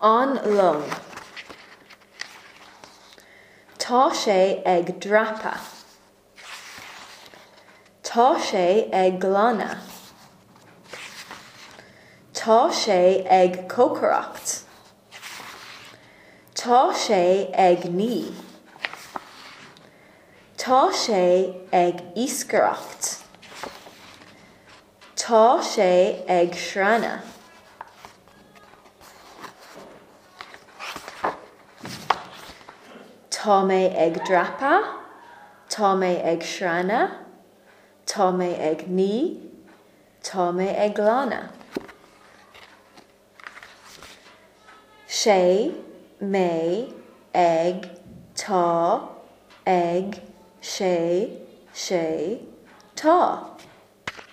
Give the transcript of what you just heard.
An lung. Tá sé ag drapa. Tá sé ag glanna. Tá sé ag cócaracht. Tá sé ag ní. Tá sé ag iascaireacht. Tá sé ag sreanna. Tá mé ag drapa. Tá mé ag sreanna. Tá mé ag ní. Tá mé ag glanna. Sé, mé, ag, tá, ag, sé, tá.